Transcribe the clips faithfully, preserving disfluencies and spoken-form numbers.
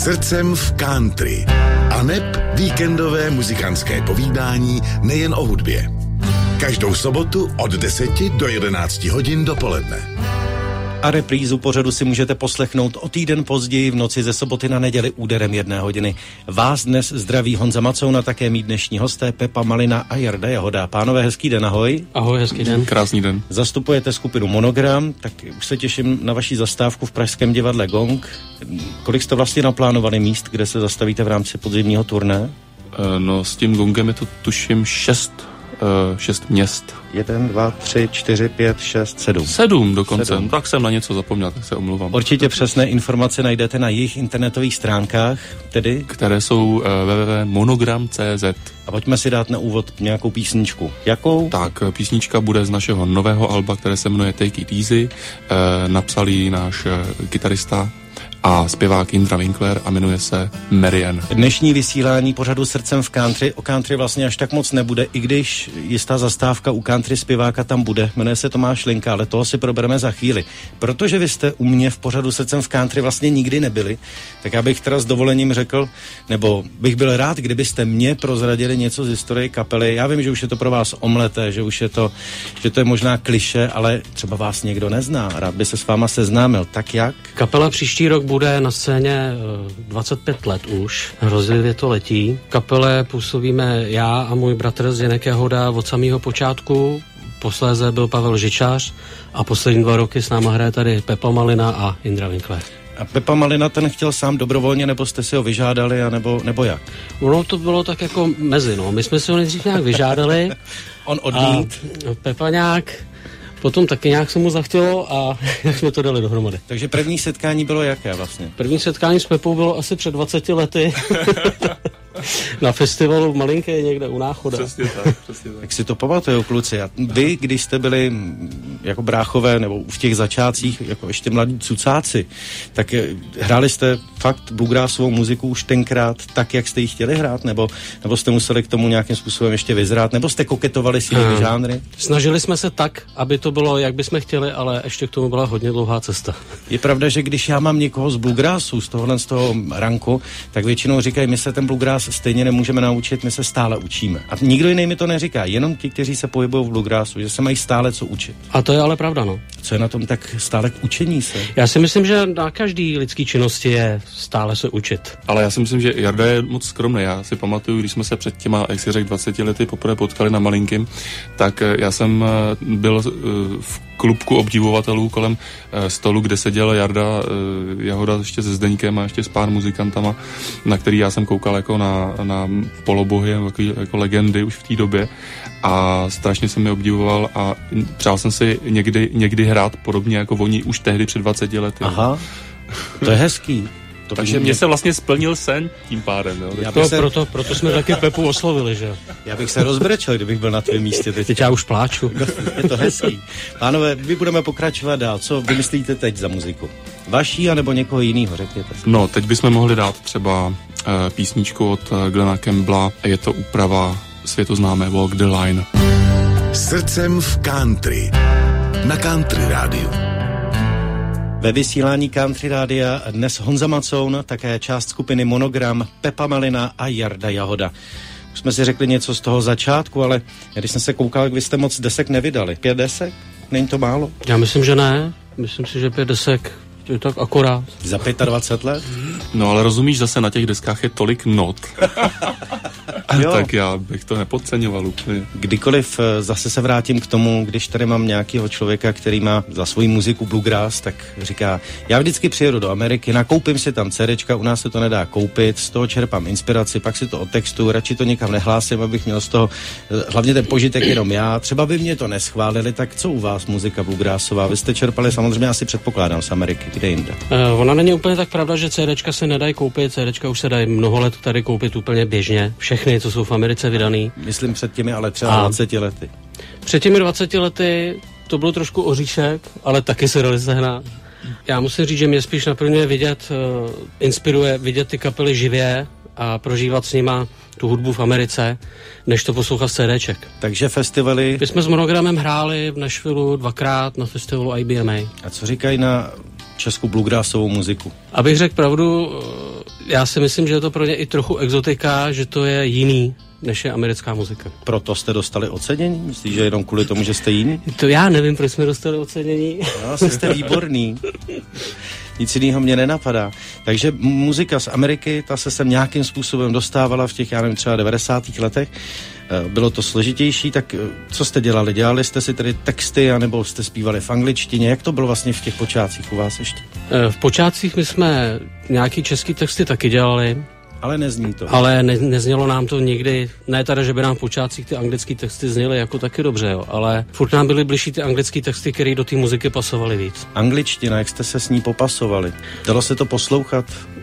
Srdcem v country. Aneb víkendové muzikantské povídání nejen o hudbě. Každou sobotu od deseti do jedenácti hodin dopoledne. A reprízu pořadu si můžete poslechnout o týden později v noci ze soboty na neděli úderem jedné hodiny. Vás dnes zdraví Honza Macouna, také mít dnešní hosté Pepa Malina a Jarda Jahoda. Pánové, hezký den, ahoj. Ahoj, hezký den. Krásný den. Zastupujete skupinu Monogram, tak už se těším na vaši zastávku v pražském divadle Gong. Kolik jste vlastně naplánovali míst, kde se zastavíte v rámci podzimního turné? No, s tím Gongem je to tuším šest, uh, šest měst. Jeden, dva, tři, čtyři, pět, šest, sedm. Sedm dokonce. Sedm. Tak jsem na něco zapomněl, tak se omluvám. Určitě přesné informace najdete na jejich internetových stránkách, tedy? Které jsou uh, w w w tečka monogram tečka c z. A pojďme si dát na úvod nějakou písničku. Jakou? Tak, písnička bude z našeho nového alba, které se jmenuje Take It Easy. Uh, napsal ji náš uh, kytarista a zpěvák Indra Winkler a jmenuje se Marian. Dnešní vysílání pořadu Srdcem v country, o country vlastně až tak moc nebude, i když jistá zastávka u country zpěváka tam bude, jmenuje se Tomáš Linka, ale toho si probereme za chvíli. Protože vy jste u mě v pořadu Srdcem v country vlastně nikdy nebyli, tak já bych teda s dovolením řekl, nebo bych byl rád, kdybyste mě prozradili něco z historie kapely. Já vím, že už je to pro vás omleté, že už je to, že to je možná kliše, ale třeba vás někdo nezná, rád by se s váma seznámil. Tak jak? Kapela příští rok bude na scéně dvacet pět let už, hrozivě to letí. V kapele působíme já a můj bratr Zdeněk Jahoda od samého počátku, posléze byl Pavel Žičář a poslední dva roky s náma hraje tady Pepa Malina a Indra Winkler. A Pepa Malina ten chtěl sám dobrovolně, nebo jste si ho vyžádali, a nebo, nebo jak? Ono to bylo tak jako mezi, no. My jsme si ho nejdřív nějak vyžádali. On odmít. A Pepa nějak... Potom taky nějak se mu zachtělo a jak jsme to dali dohromady. Takže první setkání bylo jaké vlastně? První setkání s Pepou bylo asi před dvaceti lety. Na festivalu v Malinkě někde u Náchoda. Přesně tak, přesně tak. Jak si to pamatuju, kluci. A vy, když jste byli jako bráchové, nebo v těch začátcích, jako ještě mladí cucáci, tak hráli jste fakt bluegrassovou muziku už tenkrát tak, jak jste ji chtěli hrát? Nebo, nebo jste museli k tomu nějakým způsobem ještě vyzrát? Nebo jste koketovali s jinými žánry? Snažili jsme se tak, aby to bylo, jak bychom chtěli, ale ještě k tomu byla hodně dlouhá cesta. Je pravda, že když já mám někoho z bluegrassu, z tohohle z toho ranku, tak většinou říkají, my se ten bluegrass stejně nemůžeme naučit, my se stále učíme. A nikdo jiný mi to neříká, jenom ti, kteří se pohybují v bluegrassu, že se mají stále co učit. A to je ale pravda, no. Co je na tom tak stále k učení se? Já si myslím, že na každý lidský činnosti je stále se učit. Ale já si myslím, že Jarda je moc skromný. Já si pamatuju, když jsme se před těma, jak si řekl, dvaceti lety poprvé potkali na Malinkým, tak já jsem byl v klubku obdivovatelů kolem stolu, kde seděl Jarda Jahoda ještě se Zdeňkem a ještě s pár muzikantama, na který já jsem koukal jako na, na polobohy, jako, jako legendy už v té době a strašně jsem je obdivoval a přál jsem si někdy, někdy hrát podobně jako oni už tehdy před dvaceti lety. Aha, to je hezký. To Takže mě se vlastně splnil sen tím pádem. Jo. Já bych no, se... proto, proto jsme taky Pepu oslovili, že? Já bych se rozbrečel, kdybych byl na tvém místě. Teď, teď já už pláču. Je to hezký. Pánové, my budeme pokračovat dál. Co vymyslíte teď za muziku? Vaší, anebo někoho jiného, řekněte. No, teď bychom mohli dát třeba uh, písničku od uh, Glena Campbella. Je to úprava světoznámé Walk the Line. Srdcem v country. Na Country rádiu. Ve vysílání Country rádia dnes Honza Macoun, také část skupiny Monogram, Pepa Malina a Jarda Jahoda. Už jsme si řekli něco z toho začátku, ale když jsem se koukal, jak vy jste moc desek nevydali. Pět desek? Není to málo? Já myslím, že ne. Myslím si, že pět desek je tak akorát. Za dvacet pět let? No ale rozumíš, zase na těch deskách je tolik not. Tak já bych to nepodceňoval úplně. Kdykoliv zase se vrátím k tomu, když tady mám nějakého člověka, který má za svoji muziku bluegrass, tak říká, já vždycky přijedu do Ameriky, nakoupím si tam CDčka, u nás se to nedá koupit, z toho čerpám inspiraci, pak si to odtextuju, radši to někam nehlásím, abych měl z toho hlavně ten požitek jenom já. Třeba by mě to neschválili, tak co u vás muzika bluegrassová? Vy jste čerpali samozřejmě asi předpokládám z Ameriky, kde jinde. Uh, ona není úplně tak pravda, že CDčka se nedají koupit, CDčka už se dají mnoho let tady koupit úplně běžně. Všechny, co jsou v Americe vydaný. Myslím před těmi ale třeba a dvaceti lety. Před těmi dvaceti lety to bylo trošku oříšek, ale taky se dali sehnat. Já musím říct, že mě spíš naplňuje vidět, uh, inspiruje vidět ty kapely živě a prožívat s nima tu hudbu v Americe, než to poslouchat z CDček. Takže festivaly... My jsme s Monogramem hráli v Nashvilleu dvakrát na festivalu I B M A. A co říkají na českou bluegrassovou muziku? Abych řekl pravdu, Já si myslím, že je to pro ně i trochu exotika, že to je jiný, než je americká muzika. Proto jste dostali ocenění? Myslíš, že jenom kvůli tomu, že jste jiný? To já nevím, proč jsme dostali ocenění. No, asi jste výborný. Nic jiného mě nenapadá. Takže muzika z Ameriky, ta se sem nějakým způsobem dostávala v těch, já nevím, třeba devadesátých letech. Bylo to složitější, tak co jste dělali? Dělali jste si tedy texty, anebo jste zpívali v angličtině? Jak to bylo vlastně v těch počátcích u vás ještě? V počátcích my jsme nějaký český texty taky dělali. Ale nezní to. Ale ne, neznělo nám to nikdy, ne teda, že by nám v počátcích ty anglické texty zněly jako taky dobře, jo, ale furt nám byly bližší ty anglické texty, které do té muziky pasovaly víc. Angličtina, jak jste se s ní popasovali? Dalo se to poslouchat?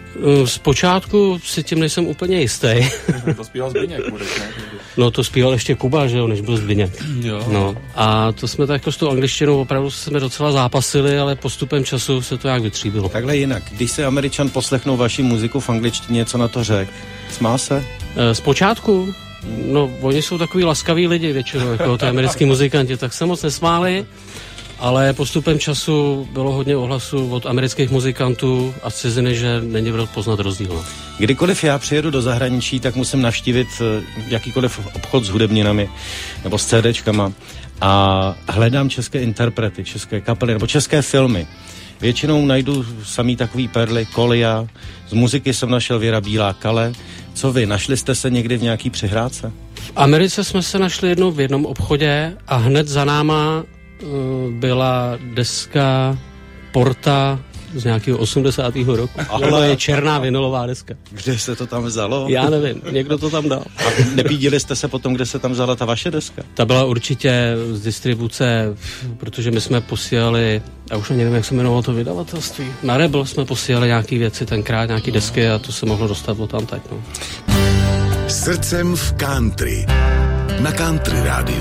Zpočátku si tím nejsem úplně jistý. To zpíval Zbyněk, budeš, ne? No to zpíval ještě Kuba, že jo, než byl Zbyněk. Jo. No a to jsme tak jako s tou angličtinou opravdu jsme docela zápasili, ale postupem času se to jak vytříbilo. Takhle jinak, když se Američan poslechnou vaši muziku v angličtině, co na to řek? Smál se? Zpočátku? No, oni jsou takový laskaví lidi většinou, jako ty americký muzikanti, tak se moc nesmáli. Ale postupem času bylo hodně ohlasů od amerických muzikantů a z ciziny, že není poznat rozdíl. Kdykoliv já přijedu do zahraničí, tak musím navštívit jakýkoliv obchod s hudebninami nebo s CDčkama a hledám české interprety, české kapely nebo české filmy. Většinou najdu samý takový perly, Kolia, z muziky jsem našel Věra Bílá, Kale. Co vy, našli jste se někdy v nějaký přihrádce? V Americe jsme se našli jednou v jednom obchodě a hned za náma byla deska Porta z nějakého osmdesátého roku. Ale je černá vinylová deska. Kde se to tam vzalo? Já nevím, někdo to tam dal. A nepídili jste se potom, kde se tam vzala ta vaše deska? Ta byla určitě z distribuce, protože my jsme posílali, já už nevím, jak se jmenovalo to vydavatelství. Na Rebel jsme posílali nějaký věci tenkrát, nějaký desky a to se mohlo dostat od tam tak. No. Srdcem v country. Na Country rádiu.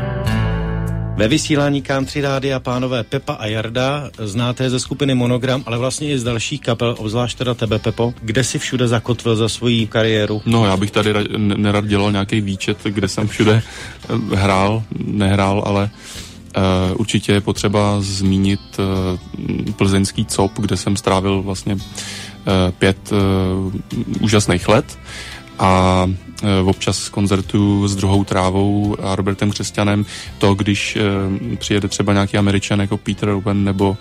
Ve vysílání Country rádia pánové Pepa a Jarda, znáte ze skupiny Monogram, ale vlastně i z dalších kapel, obzvlášť teda tebe, Pepo. Kde jsi všude zakotvil za svoji kariéru? No, já bych tady ra- nerad dělal nějaký výčet, kde jsem všude hrál, nehrál, ale uh, určitě je potřeba zmínit uh, plzeňský C O P, kde jsem strávil vlastně uh, pět uh, úžasných let. A e, občas koncertu s Druhou trávou a Robertem Křesťanem, to když e, přijede třeba nějaký Američan jako Peter Ruben nebo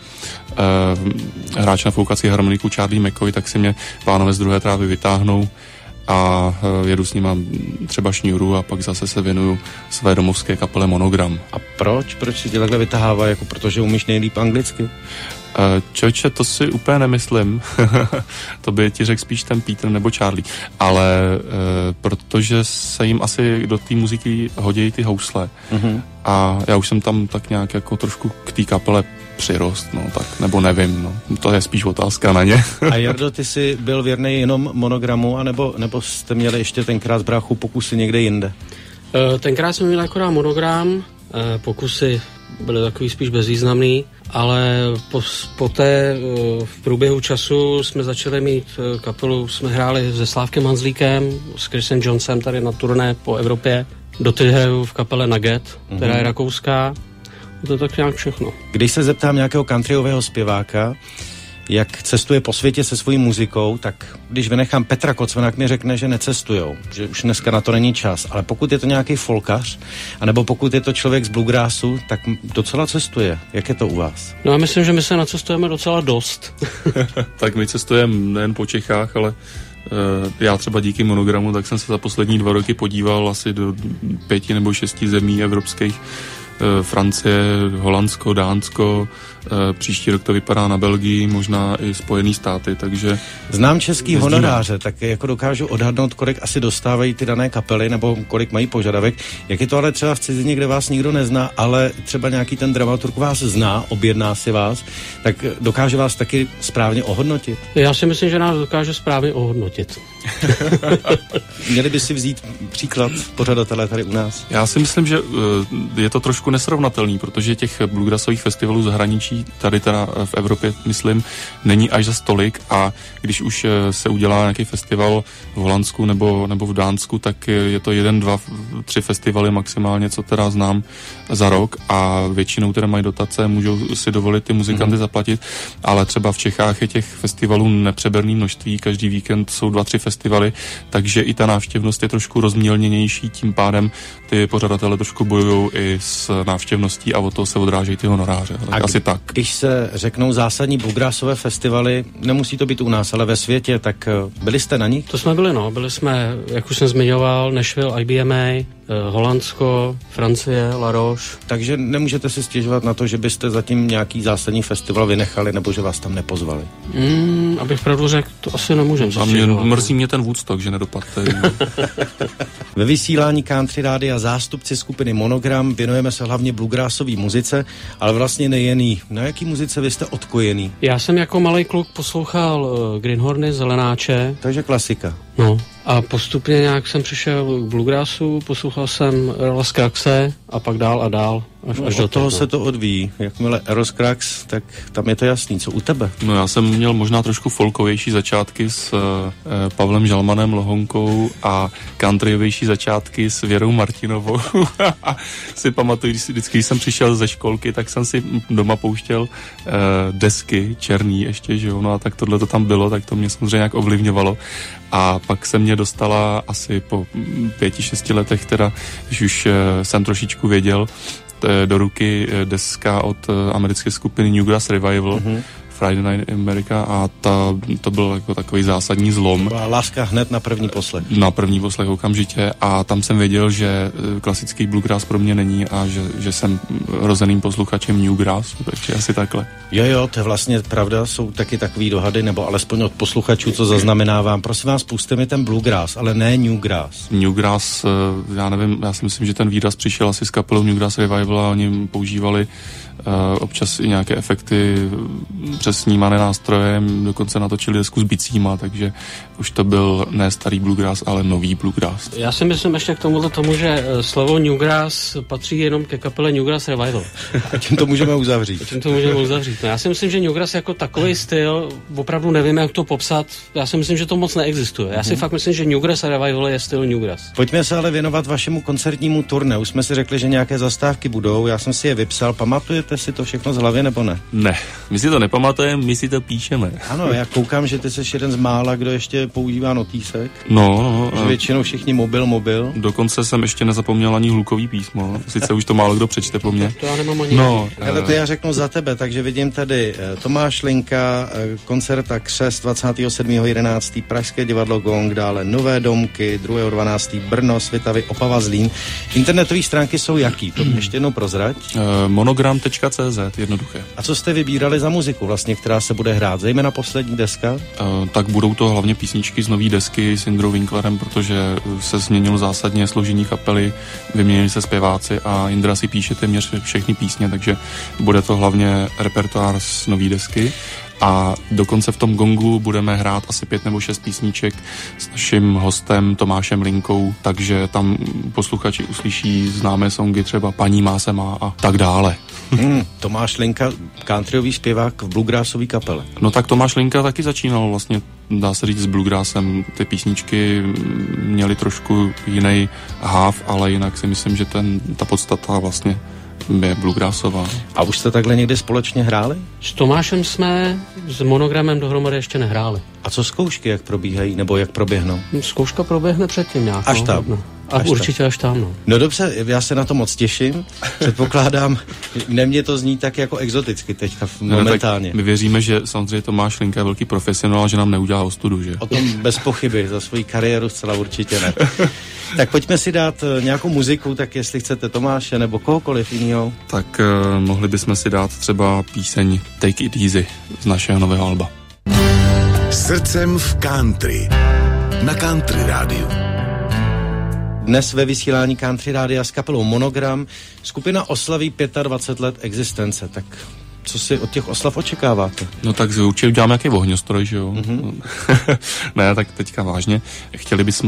e, hráč na foukací harmoniku Charlie McCoy, tak si mě pánové z Druhé trávy vytáhnou a e, jedu s nima třeba šňůru a pak zase se věnuju své domovské kapele Monogram. A proč? Proč si tě takhle vytahává? Jako protože umíš nejlíp anglicky? Čoče, to si úplně nemyslím. To by ti řekl spíš ten Peter nebo Charlie. Ale e, protože se jim asi do té muziky hodí ty housle. Mm-hmm. A já už jsem tam tak nějak jako trošku k té kapele přirost, no tak, nebo nevím, no. To je spíš otázka na ně. A Jardo, ty jsi byl věrný jenom Monogramu, anebo, nebo jste měli ještě tenkrát z bráchu pokusy někde jinde? E, tenkrát jsme měli akorát Monogram, e, pokusy byly takový spíš bezvýznamný, ale po, poté v průběhu času jsme začali mít kapelu, jsme hráli se Slávkem Hanzlíkem, s Chrisem Jonesem tady na turné po Evropě. Doteď hraju v kapele Nugget, mm-hmm. která je rakouská. To je tak nějak všechno. Když se zeptám nějakého countryového zpěváka, jak cestuje po světě se svojí muzikou, tak když vynechám Petra Kocmana, mi řekne, že necestujou, že už dneska na to není čas. Ale pokud je to nějaký folkař, anebo pokud je to člověk z bluegrassu, tak docela cestuje. Jak je to u vás? No já myslím, že my se nacestujeme docela dost. Tak my cestujeme nejen po Čechách, ale uh, já třeba díky Monogramu, tak jsem se za poslední dva roky podíval asi do pěti nebo šesti zemí evropských. Francie, Holandsko, Dánsko, příští rok to vypadá na Belgii, možná i Spojený státy, takže... Znám český jezdíme. Honoráře, tak jako dokážu odhadnout, kolik asi dostávají ty dané kapely, nebo kolik mají požadavek. Jak je to ale třeba v cizině, kde vás nikdo nezná, ale třeba nějaký ten dramaturg vás zná, objedná si vás, tak dokáže vás taky správně ohodnotit? Já si myslím, že nás dokáže správně ohodnotit. Měli by si vzít příklad pořadatelé tady u nás? Já si myslím, že je to trošku nesrovnatelný, protože těch bluegrassových festivalů zahraničí zahraničí, tady teda v Evropě, myslím, není až za stolik a když už se udělá nějaký festival v Holandsku nebo, nebo v Dánsku, tak je to jeden, dva, tři festivaly maximálně, co teda znám za rok a většinou teda mají dotace, můžou si dovolit ty muzikanty mm-hmm. zaplatit, ale třeba v Čechách je těch festivalů nepřeberné množství, každý víkend jsou dva, tři festivaly, takže i ta návštěvnost je trošku rozmělněnější, tím pádem ty pořadatelé trošku bojují i s návštěvností a od toho se odrážejí ty honoráře. Tak a asi tak. Když se řeknou zásadní bluegrassové festivaly, nemusí to být u nás, ale ve světě, tak byli jste na nich? To jsme byli, no. Byli jsme, jak už jsem zmiňoval, Nashville, I B M A, Holandsko, Francie, La Roche. Takže nemůžete si stěžovat na to, že byste zatím nějaký zásadní festival vynechali, nebo že vás tam nepozvali? Mm, abych pravdu řekl, to asi nemůžem si stěžovat. Mrzí mě ten Woodstock, že nedopadne. Ve vysílání Country Rádia zástupci skupiny Monogram věnujeme se hlavně bluegrassové muzice, ale vlastně nejen jí. Na jaký muzice vy jste odkojený? Já jsem jako malý kluk poslouchal uh, Greenhorny, Zelenáče. Takže klasika. No. A postupně nějak jsem přišel k bluegrassu, poslouchal jsem Earla Scruggsy a pak dál a dál. Až, no, až od do toho toho se to odvíjí. Jakmile Earl Scruggs, tak tam je to jasný. Co u tebe? No já jsem měl možná trošku folkovější začátky s uh, Pavlem Žalmanem Lohonkou a countryvější začátky s Věrou Martinovou. A si pamatuju, když, vždycky, když jsem přišel ze školky, tak jsem si doma pouštěl uh, desky, černý ještě, že jo, no a tak tohle to tam bylo, tak to mě samozřejmě nějak ovlivňovalo. A pak se mě dostala asi po pěti, šesti letech, teda, když už uh, jsem trošičku věděl, do ruky deska od americké skupiny Newgrass Revival, mm-hmm. Friday Night America a ta, to byl jako takový zásadní zlom. Byla láska hned na první poslech. Na první poslech okamžitě a tam jsem věděl, že klasický bluegrass pro mě není a že, že jsem rozeným posluchačem Newgrass, takže asi takhle. Jo, jo, to je vlastně pravda, jsou taky takový dohady, nebo alespoň od posluchačů, co zaznamenávám. Prosím vás, pusťte mi ten bluegrass, ale ne Newgrass. Newgrass, já nevím, já si myslím, že ten výraz přišel asi s kapelou Newgrass Revival a oni používali uh, občas i nějaké efekty přes snímané nástrojem, dokonce natočili desku s bicíma, takže už to byl ne starý bluegrass, ale nový bluegrass. Já si myslím ještě k tomuhle tomu, že slovo Newgrass patří jenom ke kapele Newgrass Revival. A tím to můžeme uzavřít. A tím to můžeme uzavřít. No, já si myslím, že Newgrass jako takový styl, opravdu nevím, jak to popsat, já si myslím, že to moc neexistuje. Já si hmm. fakt myslím, že Newgrass Revival je styl Newgrass. Pojďme se ale věnovat vašemu koncertnímu turné. Už jsme si řekli, že nějaké zastávky budou, já jsem si je vypsal. Pamatujete si to všechno z hlavy nebo ne? Ne, my si to nepamatujeme, my si to píšeme. Ano, já koukám, že ty jsi jeden z mála, kdo ještě používá notýsek. No, no. Že většinou všichni mobil, mobil. Dokonce jsem ještě nezapomněl ani hlukový písmo. Sice už to málo kdo přečte po mně. To já nemám ani. No, ale to já řeknu za tebe, takže vidím tady Tomáš Linka, koncert a křest dvacátého sedmého jedenáctého Pražské divadlo Gong, dále Nové domky, druhého dvanáctého Brno, Svitavy, Opava, Zlín. Internetové stránky jsou jaký? To ještě jednou prozrať. Uh, monogram tečka cé zet, jednoduché. A co jste vybírali za muziku vlastně, která se bude hrát? Zejména poslední deska? Uh, tak budou to hlavně písničky z nový desky s Indrou Winklerem, protože se změnilo zásadně složení kapely, vyměnili se zpěváci a Indra si píše téměř všechny písně, takže bude to hlavně repertoár z nový desky. A dokonce v tom Gongu budeme hrát asi pět nebo šest písniček s naším hostem Tomášem Linkou, takže tam posluchači uslyší známé songy, třeba Paní má se má a tak dále. Hmm, Tomáš Linka, countryový zpěvák v bluegrassový kapele. No tak Tomáš Linka taky začínal vlastně, dá se říct, s bluegrassem. Ty písničky měly trošku jiný háv, ale jinak si myslím, že ten, ta podstata vlastně je bluegrassová. A už jste takhle někdy společně hráli? S Tomášem jsme s Monogramem dohromady ještě nehráli. A co zkoušky, jak probíhají, nebo jak proběhnou? Zkouška proběhne předtím nějak. Až tam. No. A až určitě tam. až tam, no. No dobře, já se na to moc těším. Předpokládám, ne mě to zní tak jako exoticky teďka momentálně. No, my věříme, že samozřejmě Tomáš Linka je velký profesionál, že nám neudělá ostudu, že? O tom bez pochyby, za svoji kariéru zcela určitě ne. Tak pojďme si dát nějakou muziku, tak jestli chcete Tomáše nebo kohokoliv jiného. Tak uh, mohli bychom si dát třeba píseň Take It Easy z našeho nového alba. Srdcem v country. Na Country Rádiu. Dnes ve vysílání Country Rádia s kapelou Monogram skupina oslaví dvacet pět let existence, tak co si od těch oslav očekáváte? No tak určitě uděláme nějaký ohňostroj, že jo? Mm-hmm. Ne, tak teďka vážně. Chtěli bychom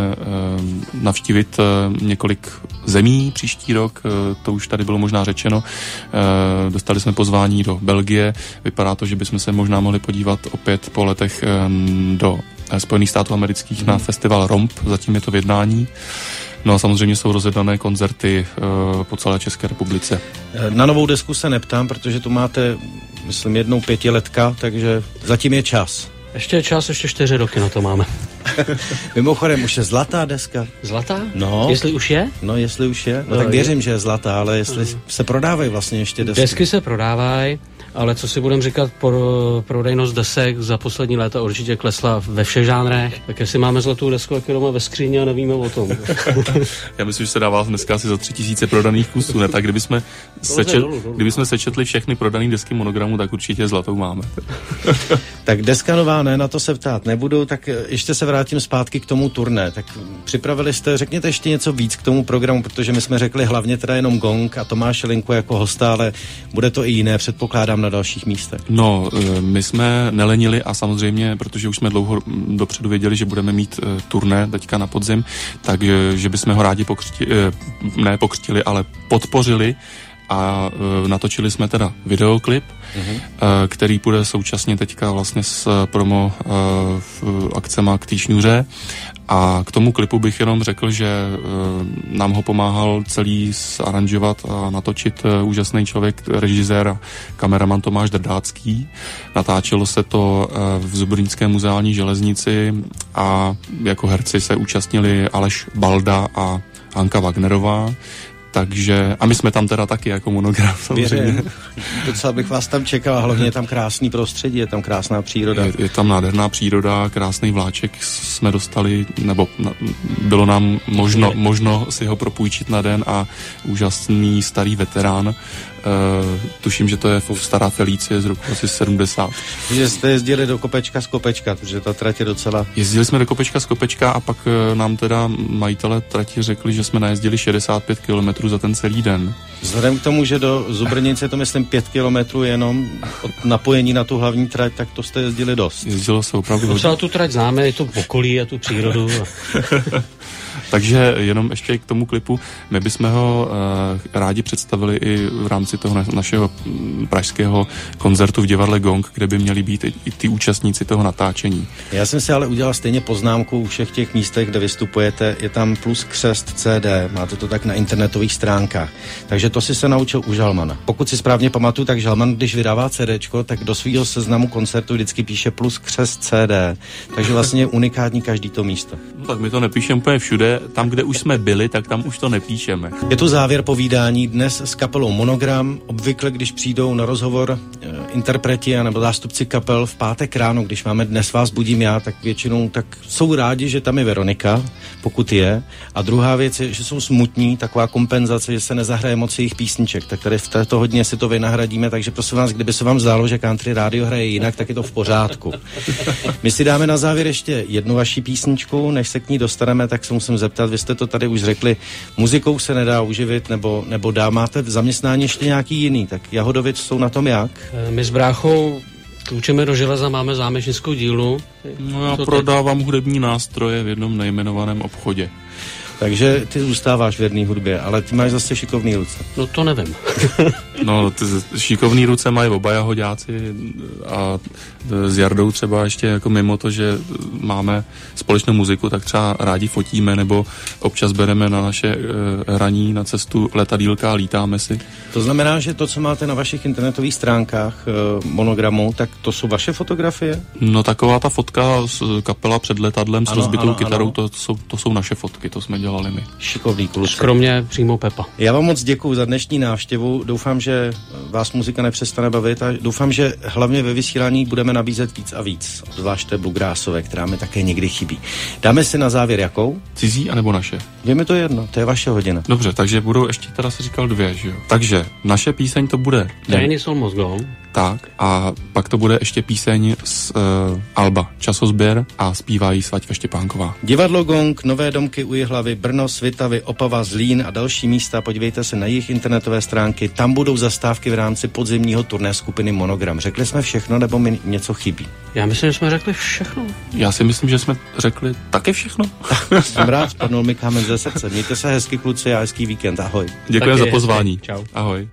uh, navštívit uh, několik zemí příští rok, uh, to už tady bylo možná řečeno. Uh, dostali jsme pozvání do Belgie, vypadá to, že bychom se možná mohli podívat opět po letech um, do Spojených států amerických mm-hmm. na festival Romp, zatím je to v jednání. No a samozřejmě jsou rozjedané koncerty uh, po celé České republice. Na novou desku se neptám, protože tu máte, myslím, jednou pětiletka, takže zatím je čas. Ještě je čas, ještě čtyři roky na to máme. Mimochodem, už je zlatá deska. Zlatá? No. Jestli už je? No, jestli už je. No, no tak věřím, že je zlatá, ale jestli mm. se prodávají vlastně ještě desky. Desky se prodávají, ale co si budeme říkat, pro prodejnost desek za poslední léta určitě klesla ve všech žánrech. Tak jestli máme zlatou desku, jak je doma ve skříně a nevíme o tom. Já myslím, že se dává dneska asi za tři tisíce prodaných kusů, ne? Tak kdybychom, sečet, dolů, dolů. kdybychom sečetli všechny prodané desky Monogramu, tak určitě zlatou máme. Tak deska nová, ne, na to se ptát nebudu, tak ještě se vrátím zpátky k tomu turné. Tak připravili jste, řekněte ještě něco víc k tomu programu, protože my jsme řekli hlavně teda jenom Gong a Tomáše Linku jako hosta, ale bude to i jiné, předpokládám, na dalších místech. No, my jsme nelenili a samozřejmě, protože už jsme dlouho dopředu věděli, že budeme mít turné teďka na podzim, takže bychom ho rádi pokřtili, ne pokřtili, ale podpořili a natočili jsme teda videoklip, mm-hmm. který půjde současně teďka vlastně s promo akcema k té šňůře. A k tomu klipu bych jenom řekl, že nám ho pomáhal celý zaranžovat a natočit úžasný člověk, režisér a kameraman Tomáš Drdácký. Natáčelo se to v Zubrnické muzeální železnici a jako herci se účastnili Aleš Balda a Hanka Wagnerová. Takže, a my jsme tam teda taky jako Monogram, samozřejmě. Docela bych vás tam čekal, hlavně je tam krásný prostředí, je tam krásná příroda. Je, je tam nádherná příroda, krásný vláček jsme dostali, nebo na, bylo nám možno, možno si ho propůjčit na den a úžasný starý veterán. Uh, tuším, že to je stará Felicie z roku asi sedmdesát. Že jste jezdili do Kopečka z Kopečka, protože ta trať je docela... Jezdili jsme do Kopečka z Kopečka a pak uh, nám teda majitele trati řekli, že jsme najezdili šedesát pět kilometrů za ten celý den. Vzhledem k tomu, že do Zubrnice je to myslím pět kilometrů jenom od napojení na tu hlavní trať, tak to jste jezdili dost. Jezdilo se opravdu hodně. Docela tu trať známe, je to okolí a tu přírodu. Takže jenom ještě k tomu klipu, my bychom ho uh, rádi představili i v rámci toho na, našeho pražského koncertu v divadle Gong, kde by měli být i, i ty účastníci toho natáčení. Já jsem si ale udělal stejně poznámku u všech těch místech, kde vystupujete, je tam plus křest C D, máte to tak na internetových stránkách. Takže to si se naučil u Žalmana. Pokud si správně pamatuju, tak Žalman, když vydává CDčko, tak do svého seznamu koncertu vždycky píše plus křest C D. Takže vlastně je unikátní každý to místo. No, tak my to nepíšeme úplně všude. Tam, kde už jsme byli, tak tam už to nepíšeme. Je tu závěr povídání dnes s kapelou Monogram. Obvykle, když přijdou na rozhovor e, interpreti nebo zástupci kapel v pátek ráno, když máme Dnes vás budím já, tak většinou tak jsou rádi, že tam je Veronika, pokud je. A druhá věc je, že jsou smutní, taková kompenzace, že se nezahraje moc jejich písniček. Tak tady v této hodině si to vynahradíme, takže prosím vás, kdyby se vám zdálo, že country rádio hraje jinak, tak je to v pořádku. My si dáme na závěr ještě jednu vaši písničku, než se k ní dostaneme, tak se musím zeptat, vy jste to tady už řekli, muzikou se nedá uživit, nebo, nebo dá, máte v zaměstnání ještě nějaký jiný, tak Jahodovic jsou na tom jak? My s bráchou tlučeme do železa, máme zámečnickou dílnu. No já prodávám teď hudební nástroje v jednom nejmenovaném obchodě. Takže ty zůstáváš v jedné hudbě, ale ty máš zase šikovný ruce. No to nevím. No, ty šikovný ruce mají oba jahoďáci a s Jardou třeba ještě jako mimo to, že máme společnou muziku, tak třeba rádi fotíme nebo občas bereme na naše uh, hraní na cestu letadýlka a lítáme si. To znamená, že to, co máte na vašich internetových stránkách uh, Monogramu, tak to jsou vaše fotografie? No taková ta fotka z kapela před letadlem s ano, rozbitou ano, kytarou, ano. To, to, jsou, to jsou naše fotky, to jsme dělali my. Šikovný kluci. Skromně přímo Pepa. Já vám moc děkuju za dnešní návštěvu. Doufám, že vás muzika nepřestane bavit a doufám, že hlavně ve vysílání budeme nabízet víc a víc. Zvlášť té bluegrassové, která mi také někdy chybí. Dáme si na závěr jakou? Cizí anebo naše? Je mi to jedno, to je vaše hodina. Dobře, takže budou ještě teda si říkal dvě, že jo? Takže naše píseň to bude Trainy jsou mozgou. Tak a pak to bude ještě píseň z uh, alba Časozběr a zpívá jí Svaťva Štěpánková. Divadlo Gong, Nové domky u Jihlavy, Brno, Svitavy, Opava, Zlín a další místa, podívejte se na jejich internetové stránky, tam budou zastávky v rámci podzimního turné skupiny Monogram. Řekli jsme všechno, nebo mi něco chybí? Já myslím, že jsme řekli všechno. Já si myslím, že jsme řekli také všechno. Jsem rád, spadnul mi kámen ze srdce. Mějte se hezky, kluci, a hezký víkend. Ahoj. Děkuji za Taky, pozvání. Čau. Ahoj.